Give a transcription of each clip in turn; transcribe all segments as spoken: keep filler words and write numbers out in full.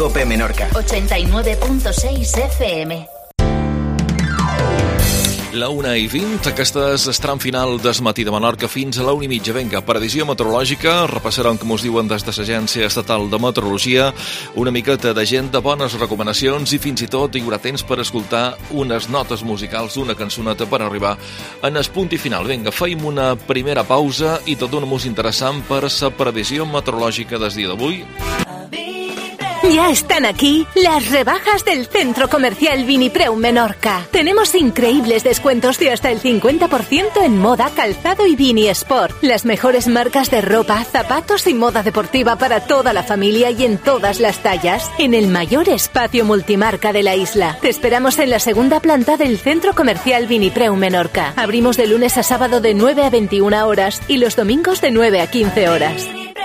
Cope Menorca. ochenta y nueve punto seis F M. La una i vint, aquestes estaran final del matí de Menorca fins a la una i mitja. Vinga, previsió meteorològica, repassarem com us diuen des de l'Agència Estatal de Meteorologia, una miqueta de gent de bones recomanacions i fins i tot hi haurà temps per escoltar unes notes musicals d'una cançoneta per arribar en el punt i final. Vinga, feim una primera pausa i tot una música interessant per la previsió meteorològica del dia d'avui. Ya están aquí las rebajas del Centro Comercial Vinipreu Menorca. Tenemos increíbles descuentos de hasta el cincuenta por ciento en moda, calzado y Vini Sport. Las mejores marcas de ropa, zapatos y moda deportiva para toda la familia y en todas las tallas. En el mayor espacio multimarca de la isla. Te esperamos en la segunda planta del Centro Comercial Vinipreu Menorca. Abrimos de lunes a sábado de nueve a veintiuna horas y los domingos de nueve a quince horas.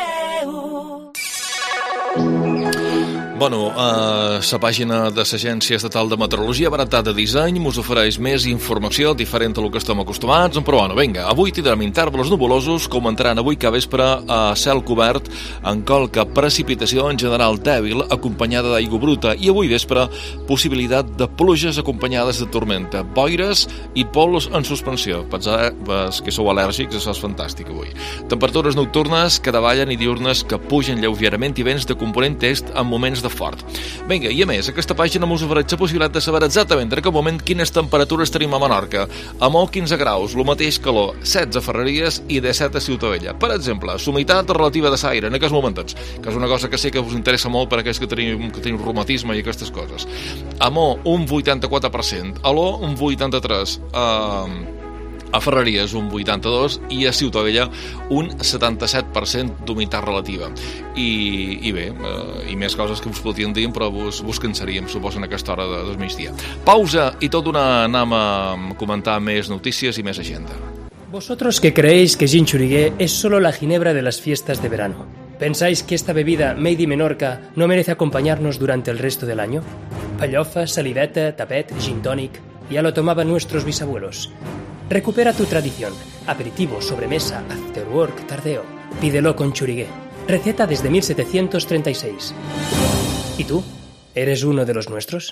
Bueno, a la pàgina de l'Agència Estatal de Meteorologia Baratat de Disseny us ofereix més informació diferent a lo que estem acostumats, però bueno, vinga, avui tindrem intervals nuvolosos, comentaran avui que vespre a cel cobert en colca precipitació en general dèbil acompanyada d'aigua bruta i avui vespre possibilitat de pluges acompanyades de tormenta, boires i pols en suspensió. Penseu que sou al·lèrgics, això és fantàstic avui. Temperatures nocturnes que davallen i diurnes que pugen lleugerament i vents de component est en moments de fort. Vinga, i a més, aquesta pàgina us ofereix la possibilitat de saber exactament en aquest moment quines temperatures tenim a Menorca. A Mó, quinze graus, el mateix calor, setze a Ferreries i disset a Ciutadella. Per exemple, humitat relativa de l'aire en aquests moments, que és una cosa que sé que us interessa molt per aquells que tenim, que tenim reumatisme i aquestes coses. A Mó, un vuitanta-quatre per cent, a l'O, un vuitanta-tres per cent, a... a Ferreries un vuitanta-dos i a Ciutadella un setanta-set per cent d'humitat relativa. I, i bé, eh, i més coses que us podríem dir, però vos, vos cansaríem, suposo, en aquesta hora de, del migdia. Pausa i tot una anem a comentar més notícies i més agenda. Vosotros que creéis que Gin Xuriguer es solo la ginebra de las fiestas de verano, ¿pensáis que esta bebida made in Menorca no merece acompañarnos durante el resto del año? Pallofa, saliveta, tapet, gin tonic, ya lo tomaban nuestros bisabuelos. Recupera tu tradición. Aperitivo, sobremesa, after work, tardeo. Pídelo con Xuriguer. Receta desde mil setecientos treinta y seis. ¿Y tú? ¿Eres uno de los nuestros?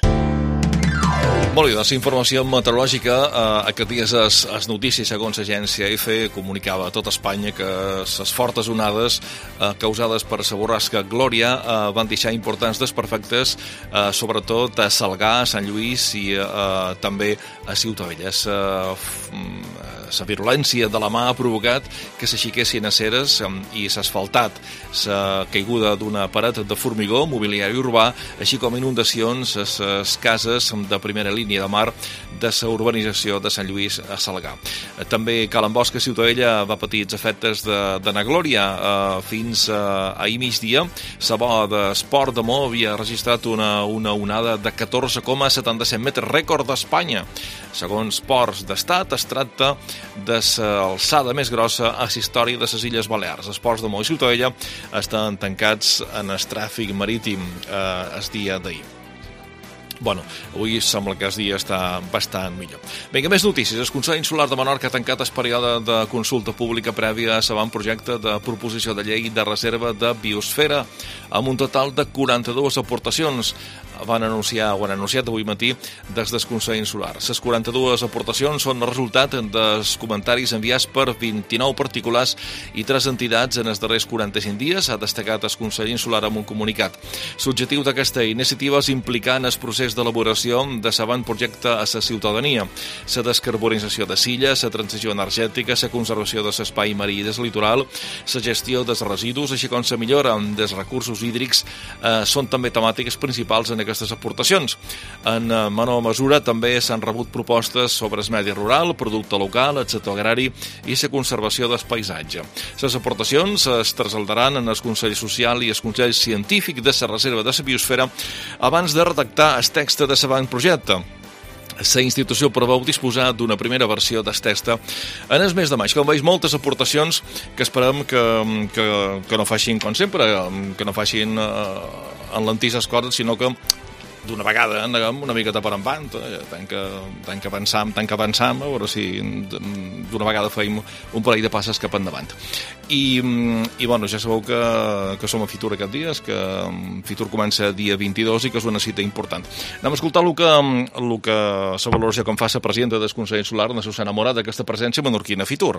Molt bé, doncs informació meteorològica. Eh, aquest dia es, es notícies, segons l'agència E F E, comunicava a tot Espanya que les fortes onades eh, causades per la borrasca Glòria eh, van deixar importants desperfectes, eh, sobretot a Salgar, a Sant Lluís i eh, també a Ciutadella. La virulència de la mà ha provocat que s'aixequessin aceres i s'ha asfaltat, la caiguda d'una paret de formigó, mobiliari urbà, així com inundacions a les cases de primera línia de mar de la urbanització de Sant Lluís a Salgar. També Cala Ambosc, Ciutadella, va patir els efectes de, de na Glòria. Eh, fins a ahir migdia, la boa d'Esport de Mó havia registrat una, una onada de catorze coma setanta-set metres, rècord d'Espanya. Segons Ports d'Estat, es tracta de l'alçada més grossa a la història de les Illes Balears. Els ports de Mó i Ciutadella estan tancats en el tràfic marítim eh, el dia d'ahir. Bueno, avui sembla que el dia està bastant millor. Vinga, més notícies. El Consell Insular de Menorca ha tancat el període de consulta pública prèvia a l'avantprojecte de proposició de llei de reserva de biosfera, amb un total de quaranta-dues aportacions. Van anunciar, o han anunciat avui matí des del Consell Insular. Les quaranta-dues aportacions són el resultat dels comentaris enviats per vint-i-nou particulars i tres entitats en els darrers quaranta-cinc dies, ha destacat el Consell Insular amb un comunicat. L'objectiu d'aquesta iniciativa és implicar en el procés d'elaboració de l'avantprojecte a la ciutadania, la descarbonització de s'illes, la transició energètica, la conservació de l'espai marí i del litoral, la gestió dels residus, així com la millora dels recursos hídrics, eh, són també temàtiques principals en aquestes aportacions. En menor mesura també s'han rebut propostes sobre el medi rural, producte local, el sector agrari i la conservació del paisatge. Les aportacions es traslladaran en el Consell Social i el Consell Científic de la Reserva de la Biosfera abans de redactar el text de l'avantprojecte. La institució preveu disposar d'una primera versió del text en el mes de maig. Com veus, moltes aportacions que esperem que, que, que no facin com sempre, que no facin eh, enlentir les coses, sinó que d'una vegada anem una miqueta per endavant, eh? tant, que, tant que avançam, tant que avançam, a veure si d'una vegada feim un parell de passes cap endavant. I, i bueno, ja sabeu que, que som a Fitur aquests dies, que Fitur comença dia vint-i-dos i que és una cita important. Anem a escoltar el que, el que la valoració que em fa la presidenta del Consell Insular, la Susana Mora, d'aquesta presència menorquina a Fitur.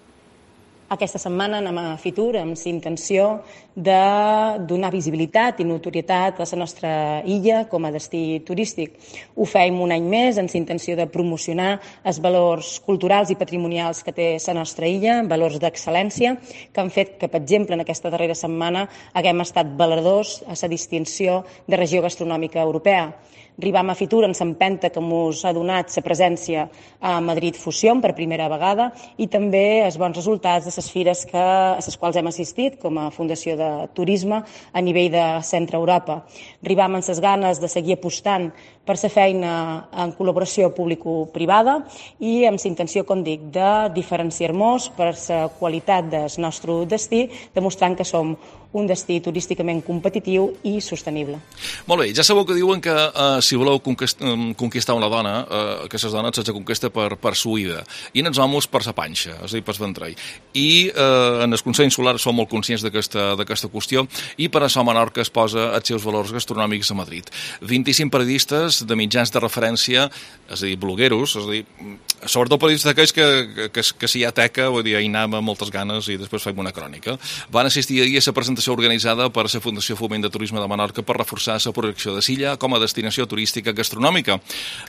Aquesta setmana anem a Fitur amb la intenció de donar visibilitat i notorietat a la nostra illa com a destí turístic. Ho feim un any més amb la intenció de promocionar els valors culturals i patrimonials que té la nostra illa, valors d'excel·lència, que han fet que, per exemple, en aquesta darrera setmana haguem estat valedors a la distinció de regió gastronòmica europea. Arribam a Fitur en l'empenta que ens ha donat la presència a Madrid Fusion per primera vegada i també els bons resultats de les fires que, a les quals hem assistit com a Fundació de Turisme a nivell de Centre Europa. Arribam amb les ganes de seguir apostant per la feina en col·laboració público-privada i amb la intenció, com dic, de diferenciar-nos per la qualitat del nostre destí, demostrant que som un destí turísticament competitiu i sostenible. Molt bé, ja sabeu que diuen que eh, si voleu conquist, conquistar una dona, eh, que les dones se conquista per, per suïda, i en els homes per sa panxa, és a dir, per ventrell. I eh, en el Consell Insular som molt conscients d'aquesta qüestió i per això Menorca es posa els seus valors gastronòmics a Madrid. vint-i-cinc periodistes de mitjans de referència, és a dir, blogueros, és a dir, sobretot periodistes d'aquells que, que, que, que si hi ha teca, vull dir, hi anem amb moltes ganes i després fem una crònica. Van assistir ahir a la presentació organitzada per la Fundació Foment de Turisme de Menorca per reforçar la projecció de Silla com a destinació turística gastronòmica.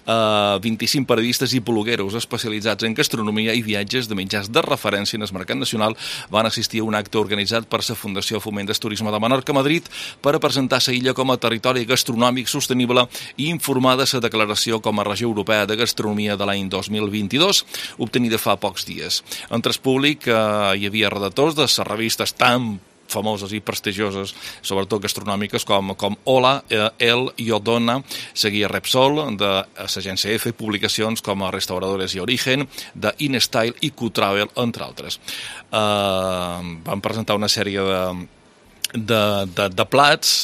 Uh, vint-i-cinc periodistes i blogueros especialitzats en gastronomia i viatges de mitjans de referència en el mercat nacional van assistir a un acte organitzat per la Fundació Foment de Turisme de Menorca a Madrid per a presentar la illa com a territori gastronòmic sostenible i informar de la declaració com a regió europea de gastronomia de l'any dos mil vint-i-dos, obtenida fa pocs dies. Entre el públic uh, hi havia redactors de les revistes tan famoses i prestigioses, sobretot gastronòmiques, com, com Hola, eh, El i Odona, seguia Repsol, de l'agència F, publicacions com a Restauradores i Origen, de InStyle i Q-Travel, entre altres. Eh, van presentar una sèrie de, de, de, de plats,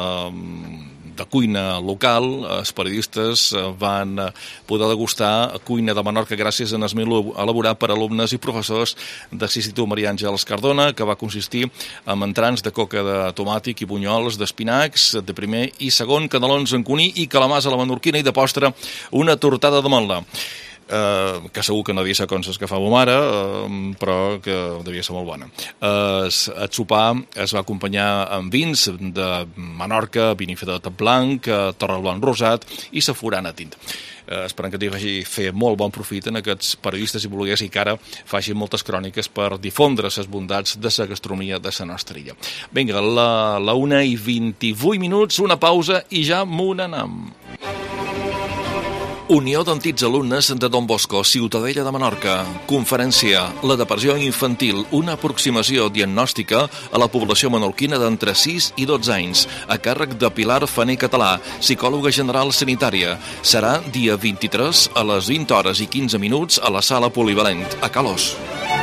eh, de cuina local. Els periodistes van poder degustar cuina de Menorca gràcies a un menú elaborat per alumnes i professors de l'Institut Maria Àngels Cardona, que va consistir en entrants de coca de tomàtic i bunyols d'espinacs de primer i segon, canelons en cuní i calamars a la menorquina i de postre una tortada d'ametla. Uh, que segur que no devia ser com les que fa ma mare, uh, però que devia ser molt bona. Uh, el sopar es va acompanyar amb vins de Menorca, vinifedat blanc, uh, torre blanc rosat i la forana tint. Uh, esperem que t'hi vagi fer molt bon profit en aquests periodistes i bloguers i que ara facin moltes cròniques per difondre les bondats de la gastronomia de la nostra illa. Vinga, la, la una i vint-i-vuit minuts, una pausa i ja m'ho n'anem. Unió d'Antics Alumnes de Don Bosco, Ciutadella de Menorca. Conferència La depressió infantil, una aproximació diagnòstica a la població menorquina d'entre sis i dotze anys, a càrrec de Pilar Fané Català, psicòloga general sanitària. Serà dia vint-i-tres a les vint hores i quinze minuts a la sala polivalent, a Calós.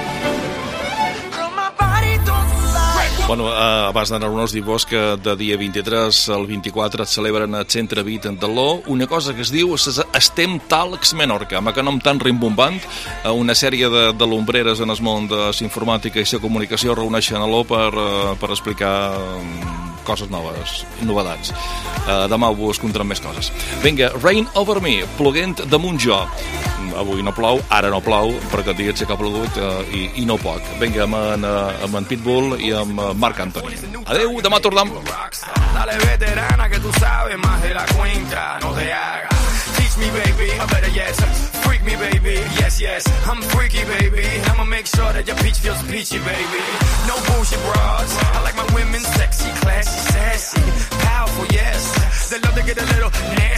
Bueno, eh, abans d'anar-nos dir-vos que de dia vint-i-tres al vint-i-quatre es celebren al Centre Vit en Taló una cosa que es diu Estem Talks Menorca, amb que nom tan rimbombant, una sèrie de, de lumbreres en el món de la informàtica i la comunicació reuneixen a l'O per, per explicar coses noves, novedats. Uh, demà vos contarem més coses. Vinga, Rain Over Me, ploguent damunt jo. Avui no plou, ara no plou, perquè aquest dia sí que ha plogut uh, i, i no poc. Vinga, amb en, uh, amb en Pitbull i amb uh, Marc Anthony. Adeu, demà tornem. Dale veterana que tu sabes más de la cuenta, no te hagas. Teach me baby, I better yes. Freak me baby, yes yes. I'm freaky baby, I'ma make sure that your peach feels peachy baby. No bullshit bras, I like my women sexy, classy, sassy, powerful yes. They love to get a little nasty.